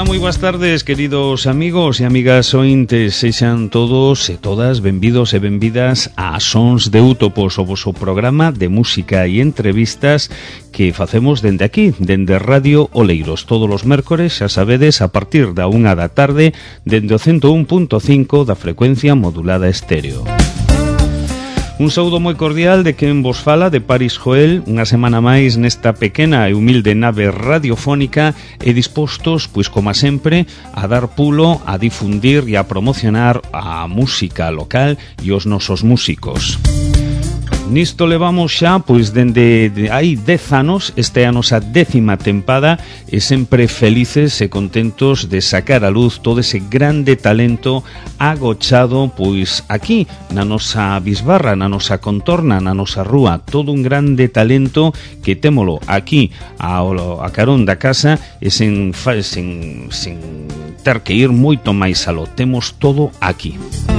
Ola, moi boas tardes, queridos amigos e amigas ointes. Sexan todos e todas benvidos e benvidas a Sons de Útopos, o voso programa de música e entrevistas que facemos dende aquí, dende Radio Oleiros, todos os mércores, xa sabedes, a partir da 1 da tarde, dende o 101.5 da frecuencia modulada estéreo. Un saúdo moi cordial de quen vos fala, de Paris Joel, unha semana máis nesta pequena e humilde nave radiofónica e dispostos, pois como sempre, a dar pulo, a difundir e a promocionar a música local e os nosos músicos. Nisto levamos xa, pois, dende hai 10 anos, esta é a nosa 10ª tempada, e sempre felices e contentos de sacar a luz todo ese grande talento agochado, pois, aquí, na nosa bisbarra, na nosa contorna, na nosa rúa, todo un grande talento que témolo aquí, a carón da casa, e sen ter que ir moito máis aló, temos todo aquí.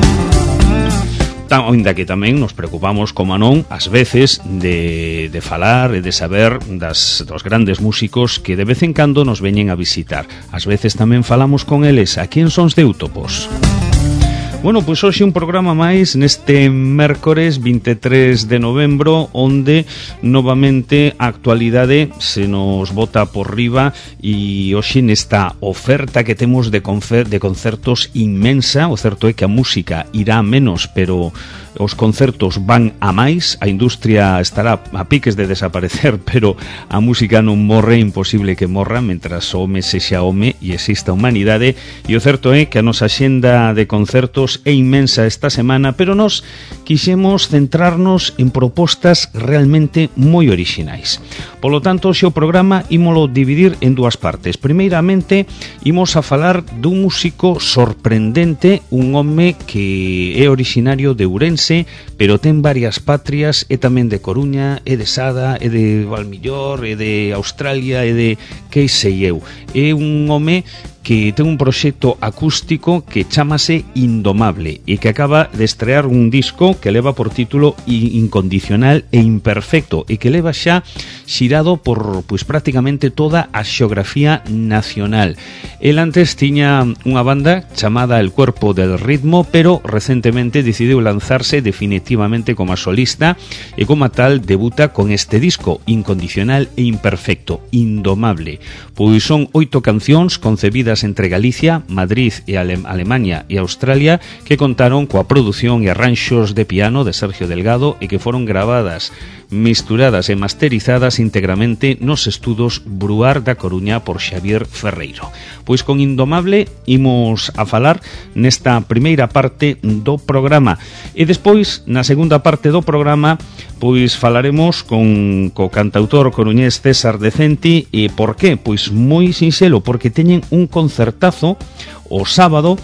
Ainda que tamén nos preocupamos, como non, ás veces de falar e de saber dos grandes músicos que de vez en cando nos veñen a visitar. Ás veces tamén falamos con eles aquí en Sons de Útopos. Bueno, pois hoxe un programa máis neste mércores 23 de novembro, onde novamente a actualidade se nos bota por riba e hoxe nesta oferta que temos de concertos inmensa. O certo é que a música irá menos, pero os concertos van a máis, a industria estará a piques de desaparecer, pero a música non morre, imposible que morra, mentras o home sexa home e exista humanidade, e o certo é que a nosa xenda de concertos é inmensa esta semana, pero nós quixemos centrarnos en propostas realmente moi orixinais. Polo tanto, xe o programa ímolo dividir en dúas partes. Primeiramente, imos a falar dun músico sorprendente, un home que é orixinario de Ourense, pero ten varias patrias, e tamén de Coruña, e de Sada, e de Valmillor, e de Australia, e de que sei eu. É un home que ten un proxecto acústico que chámase Indomable e que acaba de estrear un disco que leva por título Incondicional e Imperfecto e que leva xa xirado por pois prácticamente toda a xeografía nacional. El antes tiña unha banda chamada El Cuerpo del Ritmo, pero recentemente decidiu lanzarse definitivamente como solista e como tal debuta con este disco Incondicional e Imperfecto, Indomable. Pois son 8 cancións concebidas entre Galicia, Madrid e Alemania e Australia, que contaron coa produción e arranxos de piano de Sergio Delgado e que foron gravadas, misturadas e masterizadas íntegramente nos estudos Bruar da Coruña por Xavier Ferreiro. Pois con Indomable imos a falar nesta primeira parte do programa e despois, na segunda parte do programa, pois falaremos co cantautor coruñés César Decenti. E por qué? Pois moi sinxelo, porque teñen un concertazo o sábado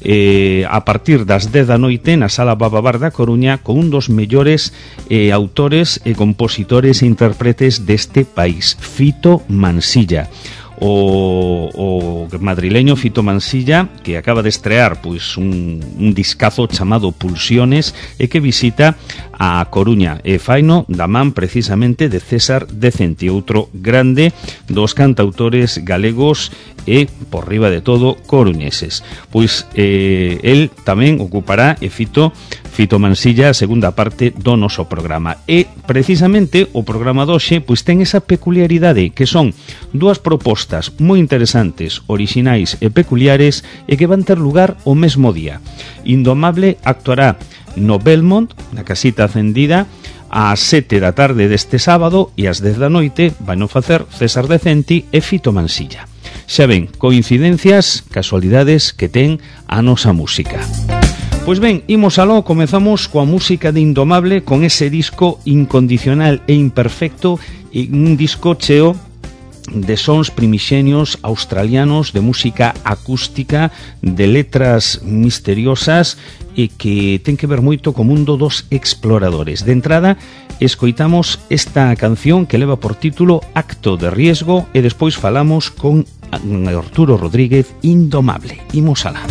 a partir das 10 da noite na Sala Bababar da Coruña con un dos mellores autores e compositores e intérpretes deste país, Fito Mansilla. O madrileño Fito Mansilla, que acaba de estrear pois un discazo chamado Pulsiones e que visita a Coruña e faino da man precisamente de César Decenti, outro grande dos cantautores galegos e, por riba de todo, coruñeses. Pois el tamén ocupará, Fito Mansilla, a segunda parte do noso programa. E, precisamente, o programa doxe pois ten esa peculiaridade, que son dúas propostas moi interesantes, orixinais e peculiares, e que van ter lugar o mesmo día. Indomable actuará no Belmont, na Casita Acendida, ás 7 da tarde deste sábado, e ás 10 da noite van facer César Decenti e Fito Mansilla. Xa ven, coincidencias, casualidades que ten a nosa música. Pois ben, imos aló, comezamos coa música de Indomable, con ese disco Incondicional e Imperfecto, e un disco cheo de sons primixenios australianos, de música acústica, de letras misteriosas e que ten que ver moito co mundo dos exploradores. De entrada, escoitamos esta canción que leva por título Acto de Riesgo e despois falamos con Arturo Rodríguez, Indomable. Imos alá.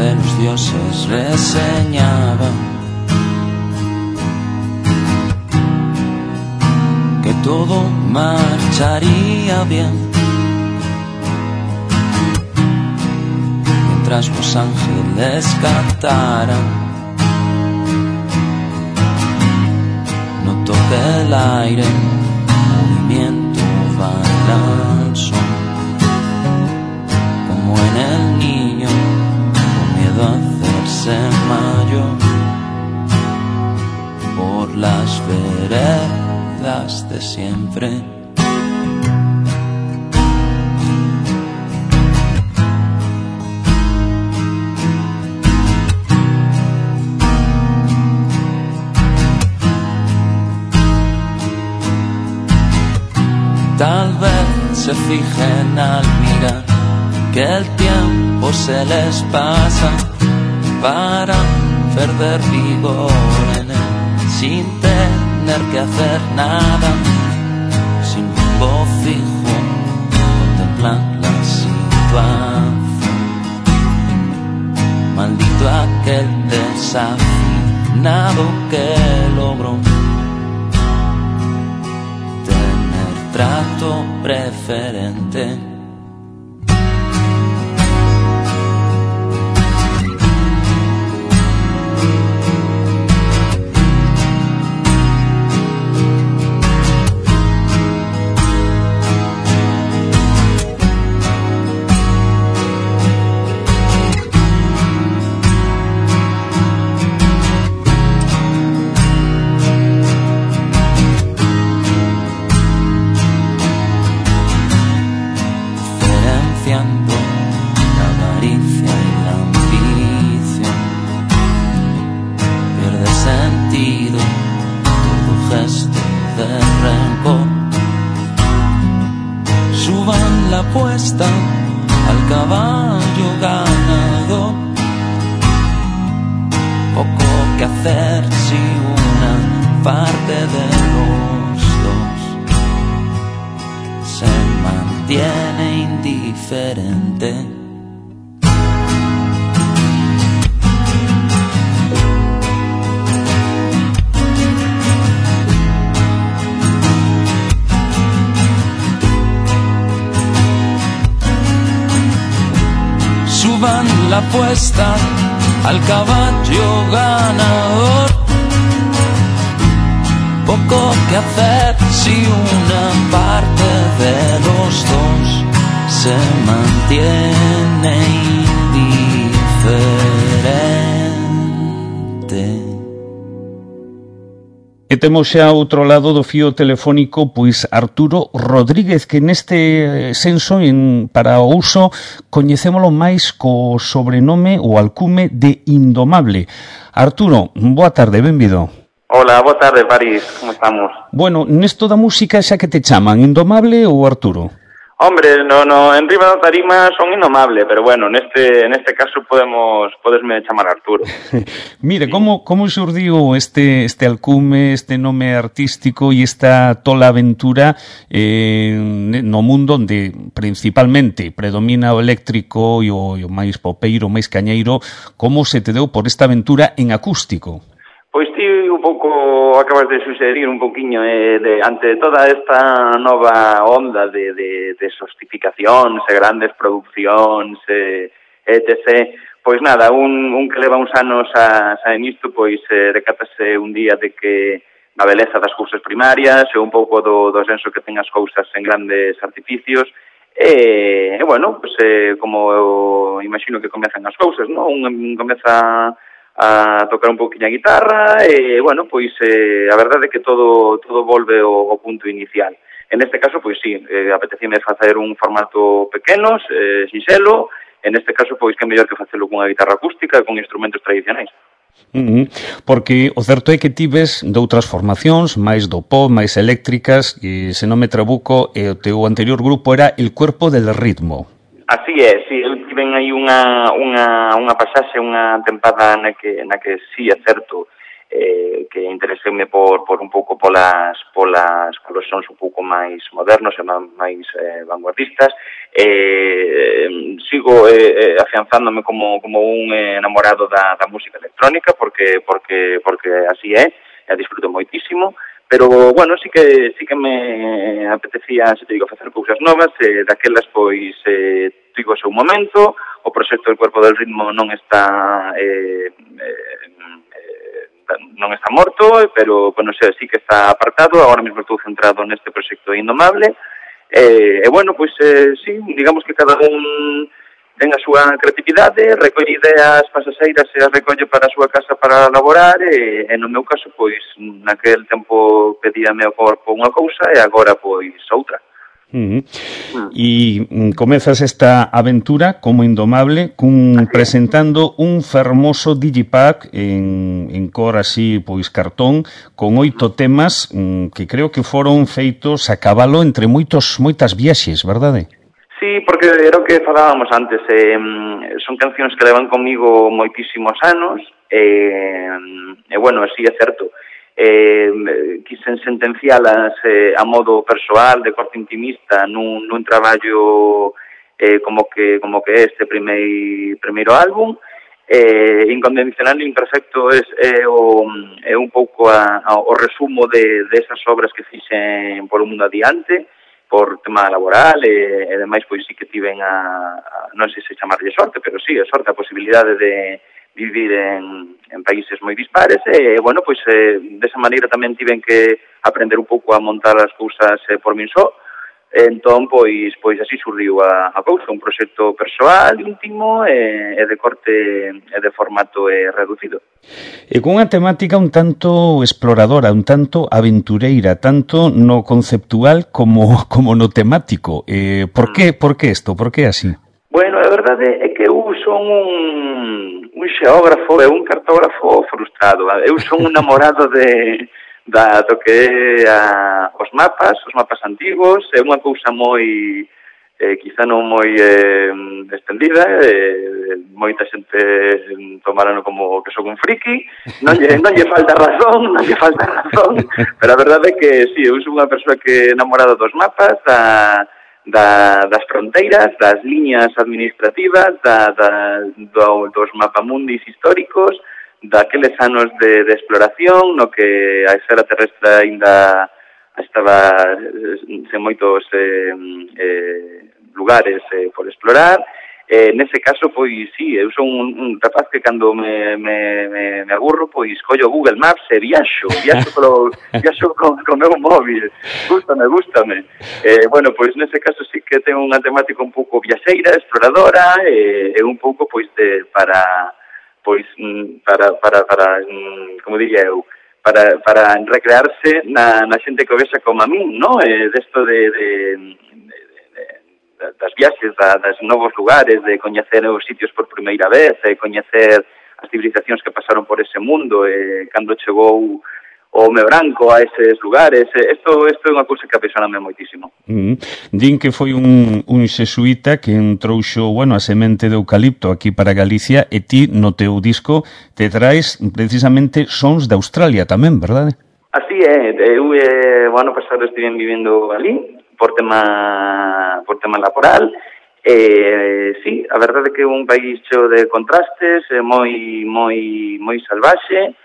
de los dioses reseñaban que todo marcharía bien mientras los ángeles cantaran. Noto que el aire en movimiento baila al son, como en el niño con miedo a hacerse mayor, por las veredas de siempre. Tal vez se fijen al mirar que el tiempo se les pasa para perder vigor en él, sin tener que hacer nada, sin rumbo fijo, contemplan la situación. Maldito aquel desafinado que logró trato preferente. Al caballo ganador, poco que hacer si una parte de los dos se mantiene indiferente. Suban la apuesta al caballo ganador, poco que hacer si una parte de los dos se mantiene indiferente. E temos xa outro lado do fío telefónico pois Arturo Rodríguez, que neste senso para o uso coñecémolo máis co sobrenome ou alcume de Indomable. Arturo, boa tarde, benvido. Hola, boa tarde, París, como estamos? Bueno, nesto da música xa que te chaman, Indomable ou Arturo? Hombre, en riba da tarima son Indomable, pero bueno, neste caso podesme chamar Arturo. Mire, como xurdiu este alcume, este nome artístico e esta tola aventura no mundo onde principalmente predomina o eléctrico e o máis popeiro, máis cañeiro, como se te deu por esta aventura en acústico? Pois ti un pouco acabas de sugerir un poquinho ante toda esta nova onda de sostificacións e grandes produccións etc. Pois nada, un que leva uns anos a nisto, pois decátase un día de que a beleza das cousas primarias e un pouco do senso que ten as cousas en grandes artificios e bueno, pois como eu imagino que comezan as cousas, non? Un comeza a tocar un pouquinho a guitarra e, bueno, pois a verdade é que todo volve ao punto inicial. En este caso, pois sí, apetecime facer un formato pequeno, sinxelo, en este caso, pois que mellor que facelo cunha guitarra acústica e con instrumentos tradicionais. Porque o certo é que tives doutras formacións, máis do pop, máis eléctricas, e se non me trabuco, o teu anterior grupo era El Cuerpo del Ritmo. Así é, sí, eu tiven aí unha pasaxe, unha tempada na que sí, é certo, que intereseime por un pouco polos sons un pouco máis modernos e máis vanguardistas. Sigo afianzándome como un enamorado da música electrónica porque así é, e disfruto moitísimo. Pero, bueno, sí que me apetecía, se te digo, facer cousas novas, daquelas, pois, tivo o seu momento, o proxecto del Cuerpo del Ritmo non está morto, pero, bueno, sí que está apartado, agora mesmo estou centrado neste proxecto Indomable, bueno, pois, sí, digamos que cada un ten a súa creatividade, recolle ideas pasaseiras e as recolle para a súa casa para elaborar e no meu caso, pois, naquel tempo pedíame ao corpo unha cousa e agora, pois, outra. E comezas esta aventura como Indomable presentando un fermoso digipack en cor así, pois cartón, con 8 temas que creo que foron feitos a cabalo entre moitas viaxes, verdade? Sí, porque era o que falábamos antes, son cancións que levan comigo moitísimos anos, bueno, así é certo. Quisen sentencialas a modo persoal, de corte intimista, nun traballo como que este primeiro álbum. Incondicional e Imperfecto é un pouco o resumo de esas obras que fixen por un mundo adiante, por tema laboral e demais, pois sí que tiven non sei se chamarlle sorte, pero sí, a sorte, a posibilidade de vivir en países moi dispares e, bueno, pois desa maneira tamén tiven que aprender un pouco a montar as cousas por min só. Entón, pois así surdiu a cousa, un proxecto persoal, íntimo e de corte e de formato reducido. E con unha temática un tanto exploradora, un tanto aventureira, tanto no conceptual como no temático. Por que isto? Por que así? Bueno, a verdade é que eu son un xeógrafo e un cartógrafo frustrado. Eu son un namorado do que é os mapas antigos, é unha cousa moi, quizá non moi extendida, moita xente tomarano como que son un friki, non lle falta razón, pero a verdade é que, sí, eu son unha persoa que é namorada dos mapas, das fronteiras, das liñas administrativas, dos mapamundis históricos, daqueles anos de exploración no que a esfera terrestre ainda estaba sen moitos lugares por explorar. Nese caso, pois, sí, eu son un rapaz que cando me aburro, pois, collo Google Maps e viaxo co meu móvil. Gústame. Bueno, pois, nese caso sí que ten unha temática un pouco viaxeira, exploradora, e un pouco, pois, para como diría eu, para recrearse na xente que o vexa como a min, ¿no? Desto das viaxes, das novos lugares, de coñecer os sitios por primeira vez, de coñecer as civilizacións que pasaron por ese mundo, cando chegou o home branco a eses lugares. Isto é unha cousa que apaixoname moitísimo. Din que foi un xesuíta que trouxo, bueno, a semente de eucalipto aquí para Galicia e ti no teu disco te traes precisamente sons de Australia tamén, verdade? Así é, eu o ano pasado estive vivindo ali por tema laboral. Sí, a verdade é que é un país cheo de contrastes, moi salvaxe.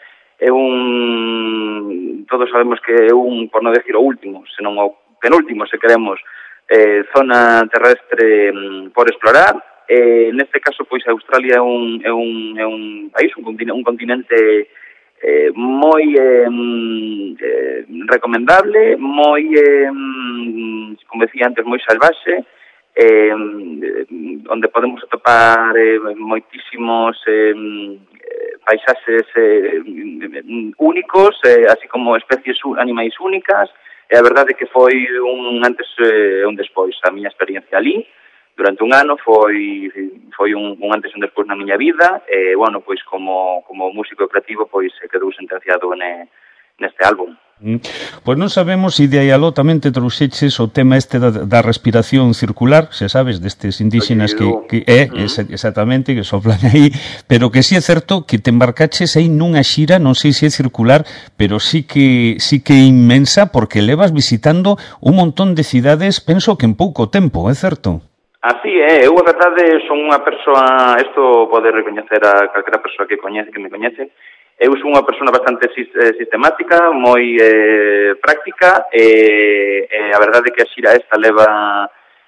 Todos sabemos que é por non decir o último, senón o penúltimo, se queremos, zona terrestre por explorar. Neste caso, pois, Australia é un país, un continente moi recomendable, moi, como decía antes, moi salvaxe, onde podemos atopar moitísimos paisaxes únicos, así como especies animais únicas, e a verdade é que foi un antes e un despois. A miña experiencia ali, durante un ano, foi un antes e un despois na miña vida, e, bueno, pois como músico creativo, pois quedou sentenciado neste álbum. Pois non sabemos se de aí aló tamén te trouxeches o tema este da respiración circular, se sabes, destes indígenas que exactamente, que soplan aí, pero que sí é certo que te embarcaches aí nunha xira, non sei se é circular, pero sí que é inmensa, porque levas visitando un montón de cidades, penso que en pouco tempo, é certo? Así é, eu a verdade son unha persoa, isto pode recoñecer a calquera persoa que me coñece, eu son unha persona bastante sistemática, moi práctica, e a verdade é que a xira esta leva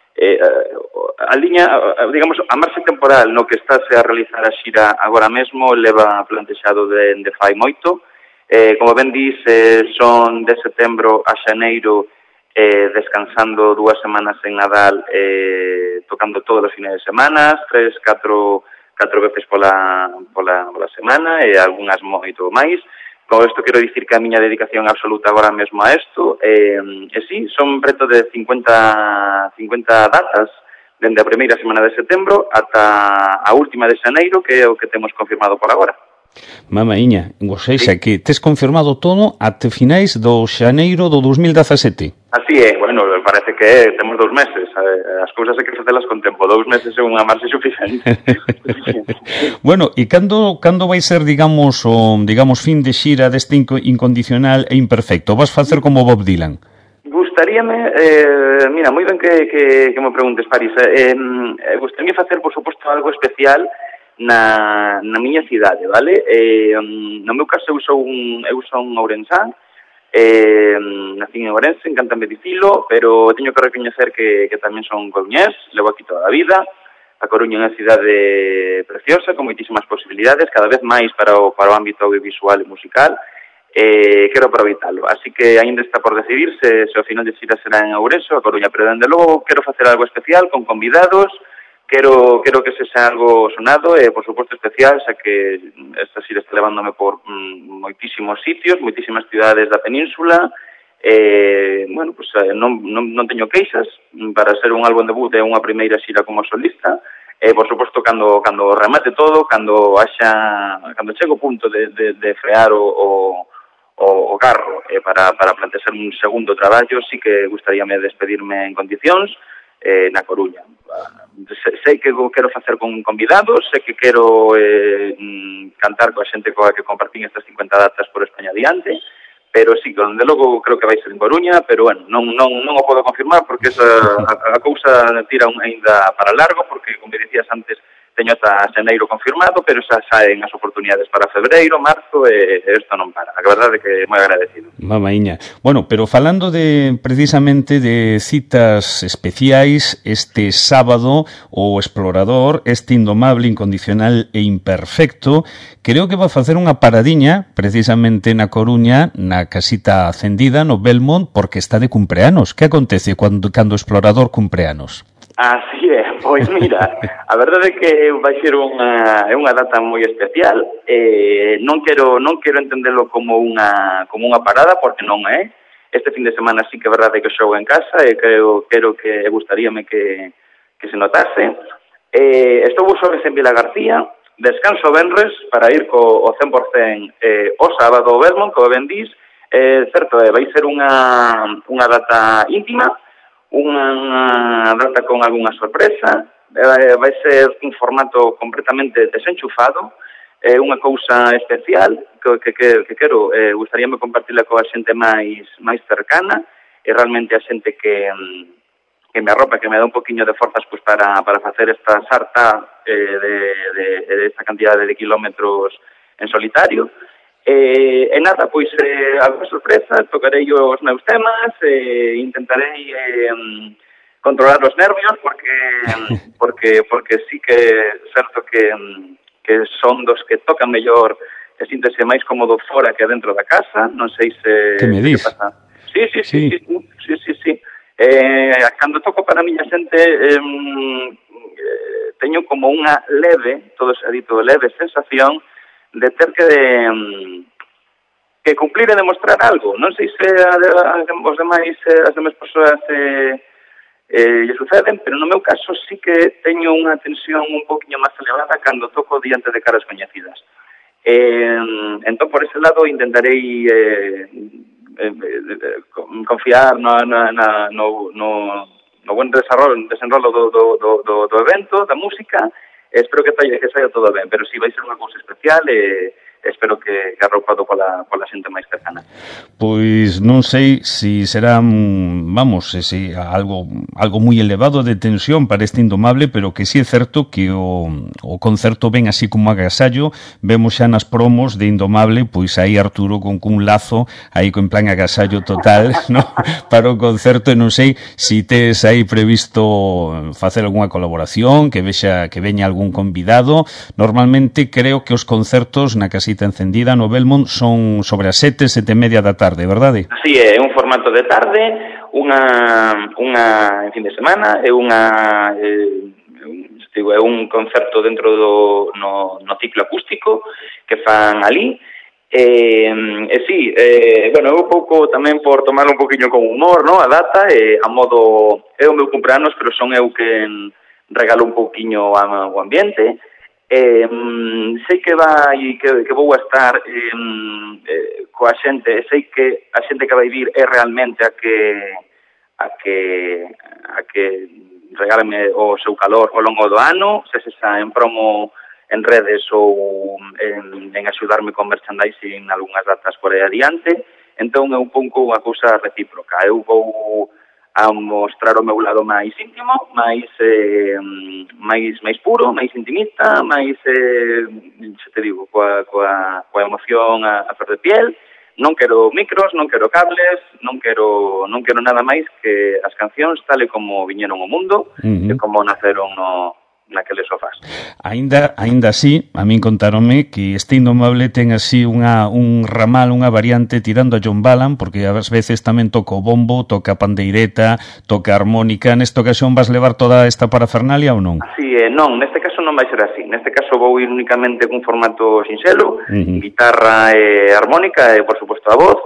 a liña, digamos, a marxe temporal no que estáse a realizar a xira agora mesmo leva plantexado de fai moito. Como ben dis, son de setembro a xaneiro, descansando 2 semanas en Nadal, tocando todos os fines de semana, 4 veces pola semana e algunhas moito máis. Con isto quero dicir que a miña dedicación absoluta agora mesmo a isto, e sí, son preto de 50 datas dende a primeira semana de setembro ata a última de xaneiro, que é o que temos confirmado por agora. Mamaíña, ou seja, que tes confirmado todo até finais do xaneiro do 2017. Así é, bueno, parece que temos 2 meses, as cousas hai que facelas con tempo, 2 meses é unha marxe suficiente. Bueno, e cando vai ser, digamos, fin de xira deste incondicional e imperfecto? Vas facer como Bob Dylan? Gustaríame, mira, moi ben que me preguntes, París, gustaríame facer, por suposto, algo especial na miña cidade, vale? No meu caso, eu son ourensán, nací en Ourense, encántame dicilo, pero teño que recoñecer que tamén son coruñés, levo aquí toda a vida. A Coruña é unha cidade preciosa, con moitísimas posibilidades, cada vez máis para o ámbito audiovisual e musical, quero aproveitalo. Así que aínda está por decidir se ao final de xira será en Ourense ou a Coruña, pero dende logo quero facer algo especial con convidados. Quero que se sea algo sonado e, por suposto, especial, xa que esta xira está levándome por moitísimos sitios, moitísimas cidades da península. Bueno, pues non teño queixas para ser un álbum debut e unha primeira xira como solista. Por suposto, cando remate todo, cando chego ao punto de frear o carro para plantexar un segundo traballo, sí que gustaríame despedirme en condicións na Coruña. Sei que quero facer con convidados, sei que quero cantar coa xente coa que compartín estas 50 datas por España adiante, pero sí, de logo creo que vai ser en Coruña, pero bueno, non o podo confirmar porque a cousa tira ainda para largo, porque, como dicías antes, teño ata xaneiro confirmado, pero xa saen as oportunidades para febreiro, marzo, e isto non para. A verdade é que moi agradecido. Mamaíña. Bueno, pero falando precisamente de citas especiais, este sábado o Explorador, este indomable, incondicional e imperfecto, creo que va a facer unha paradiña precisamente na Coruña, na casita acendida, no Belmont, porque está de cumpleanos. Que acontece cando o Explorador cumpleanos? Así é, pois mira, a verdade é que vai ser unha data moi especial. Non quero entendelo como unha parada, porque non é. Este fin de semana sí que é verdade que xogo en casa e quero que gustaríame que se notase. Estou xoves en Vila García, descanso venres para ir co 100% o sábado ao Belmont, como ben dis. Certo, vai ser unha data íntima, unha data con algunha sorpresa, vai ser un formato completamente desenchufado, unha cousa especial que quero, gustaríame compartirla coa xente máis cercana, e realmente a xente que me arropa, que me dá un poquinho de forzas pues, para facer esta sarta de esta cantidade de kilómetros en solitario. E nada, pois algo sorpresa, tocarei os meus temas, intentarei controlar os nervios porque sí que é certo que son dos que tocan mellor e síntese máis cómodo fora que dentro da casa. Non sei se... Que me dis? Sí. Cando toco para a miña xente teño como unha leve, todo se ha dito, leve sensación de ter que cumplir e demostrar algo. Non sei se os demais, as demais persoas lle suceden, pero no meu caso sí que teño unha tensión un poquinho máis elevada cando toco diante de caras coñecidas. Entón, por ese lado, intentarei confiar no buen desenrolo do evento, da música. Espero que saia todo ben, pero si vai ser unha cousa especial e espero que arroupado pola xente máis cercana. Pois non sei se será, algo moi elevado de tensión para este Indomable, pero que sí é certo que o concerto ven así como agasallo. Vemos xa nas promos de Indomable, pois aí Arturo con cun lazo, aí con plan agasallo total, ¿no? Para o concerto, e non sei se tes aí previsto facer algunha colaboración, que veña algún convidado. Normalmente creo que os concertos na Casita Encendida no Belmont son sobre as 7:30 da tarde, verdade? Así é, un formato de tarde, unha en fin de semana, é un concerto dentro no ciclo acústico que fan ali. Bueno, un pouco tamén por tomarlo un poquinho con humor, ¿no? A data, a modo, é o meu cumpleanos, pero son eu que regalo un pouquiño o ambiente. Sei que vou a estar coa xente, sei que a xente que vai vir é realmente a que regálame o seu calor ao longo do ano, se está en promo en redes ou en axudarme con merchandising en algunhas datas por aí adiante. Entón é un pouco unha cousa recíproca. Eu vou a mostrar o meu lado máis íntimo, máis puro, máis intimista, máis, xa te digo, coa emoción a flor de piel. Non quero micros, non quero cables, non quero nada máis que as cancións tal e como viñeron ao mundo e como naceron naqueles sofás. Ainda así, a min contáronme que este Indomable ten así un ramal, unha variante tirando a John Ballan, porque ás veces tamén toca o bombo, toca a pandeireta, toca a armónica. Nesta ocasión vas levar toda esta parafernalia ou non? Así é, non, neste caso non vai ser así. Neste caso vou ir únicamente cun formato sinxelo, guitarra e armónica e, por suposto, a voz.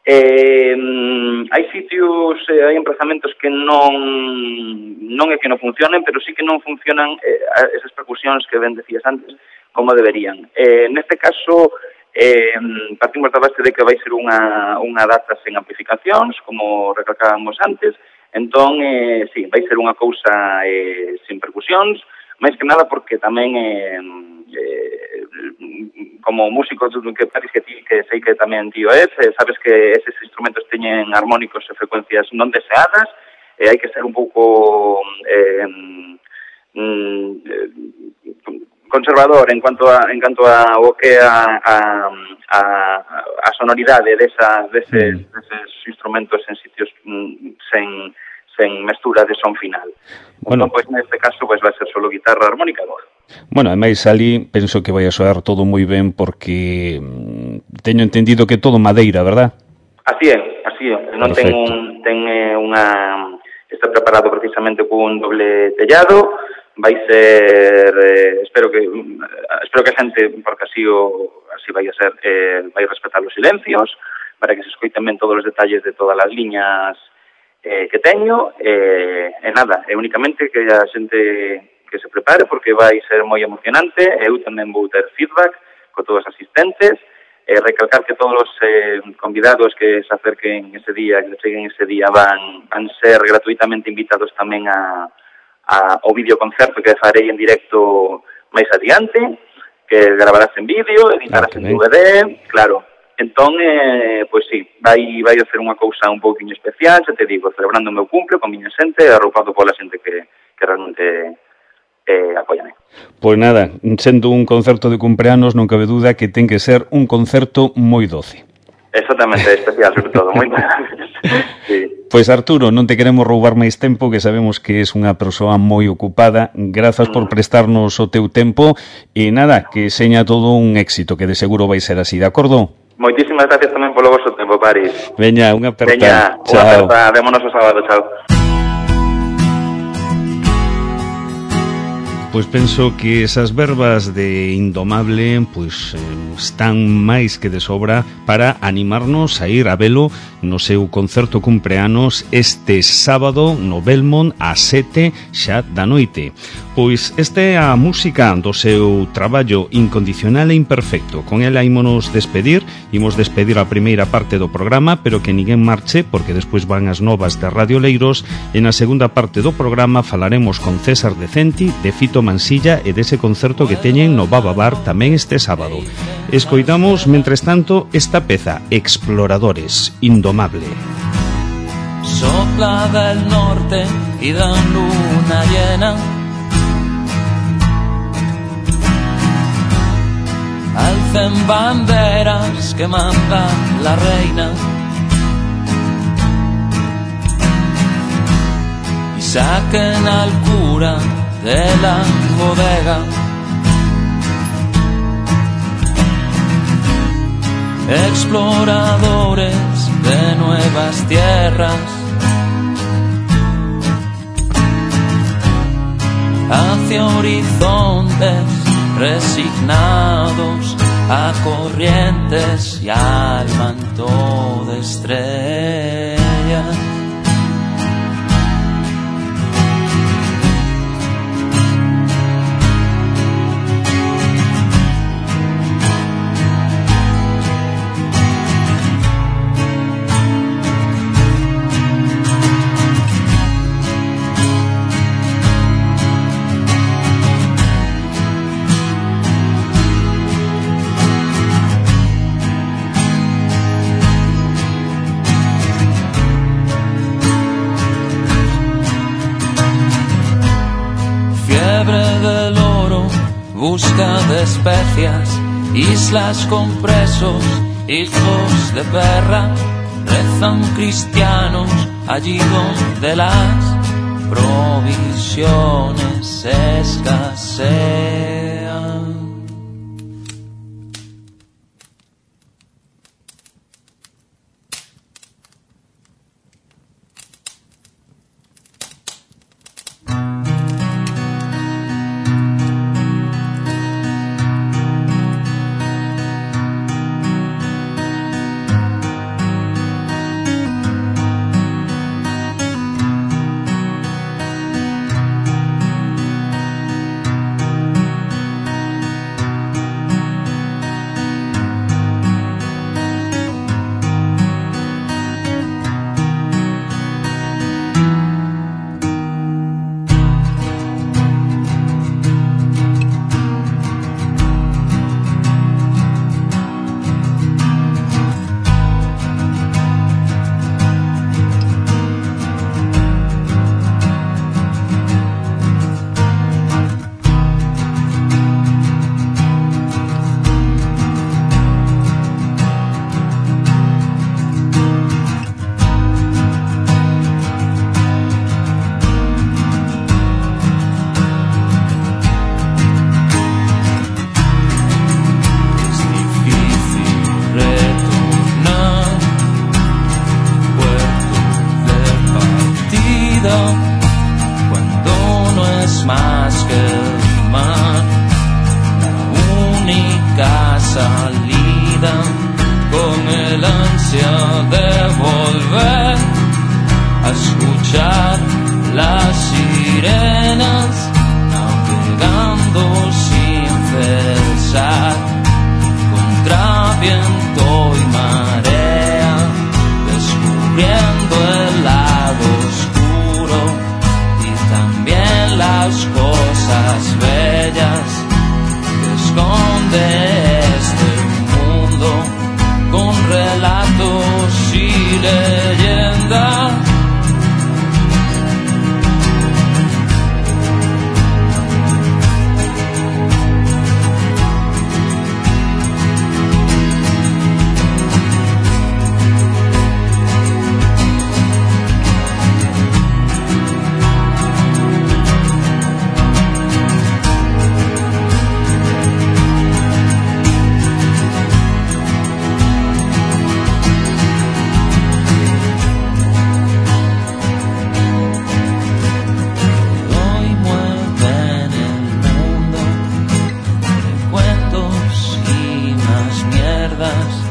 Hai sitios, hai emprazamentos que non é que non funcionen, pero sí que non funcionan esas percusións que ben decías antes como deberían. Neste caso partimos da base de que vai ser unha data sen amplificacións, como recalcábamos antes. Entón, sí, vai ser unha cousa sen percusións, máis que nada porque tamén como músico que parece que ti, que sei que tamén tío sabes que eses instrumentos teñen armónicos e frecuencias non deseadas, hai que ser un pouco conservador en cuanto a o que a sonoridade deses instrumentos en sitios sen mestura de son final. Bueno, pois neste caso vai ser solo guitarra, armónica e voz. Bueno, ademais ali penso que vai a soar todo moi ben porque teño entendido que todo madeira, verdad? Así é. Non está preparado precisamente cun doble tellado. Vai ser, espero que a xente, porque así vai a ser, vai respetar os silencios para que se escoiten ben todos os detalles de todas as liñas que teño, nada, únicamente que a xente que se prepare porque vai ser moi emocionante. Eu tamén vou ter feedback con todos os asistentes, recalcar que todos os convidados que se acerquen ese día, que cheguen ese día, van ser gratuitamente invitados tamén ao videoconcerto que farei en directo máis adiante, que gravarás en vídeo, editarás en DVD, claro. Entón, pois sí, vai a ser unha cousa un pouquinho especial, xa te digo, celebrando o meu cumple con miña xente, arroupado pola xente que realmente apóiame. Pois nada, sendo un concerto de cumpleanos, non cabe duda que ten que ser un concerto moi doce. Exactamente, especial, sobre todo, moi sí. Pois Arturo, non te queremos roubar máis tempo, que sabemos que és unha persoa moi ocupada. Grazas por prestarnos o teu tempo e nada, que seña todo un éxito, que de seguro vai ser así, de acordo? Moitísimas gracias tamén polo vosso tempo, Paris. Veña, unha aperta. Veña, unha aperta, vémonos o sábado, chao. Pois penso que esas verbas de Indomable están máis que de sobra para animarnos a ir a velo no seu concerto cumpleanos este sábado no Belmont ás 7 xa da noite. Pois esta é a música do seu traballo Incondicional e Imperfecto. Con ela ímonos despedir a primeira parte do programa, pero que ninguén marche porque despois van as novas de Radio Leiros e na segunda parte do programa falaremos con César Decenti, de Fito Mansilla e dese concerto que teñen no Baba Bar tamén este sábado. Escoitamos, mentres tanto, esta peza, Exploradores, Indomable. Sopla del norte y da luna llena, alcen banderas que manda la reina y saquen al cura de la bodega. Exploradores de nuevas tierras, hacia horizontes resignados a corrientes y al manto de estrellas. Del oro, busca de especias, islas con presos, hijos de perra, rezan cristianos allí donde las provisiones escasean. perdas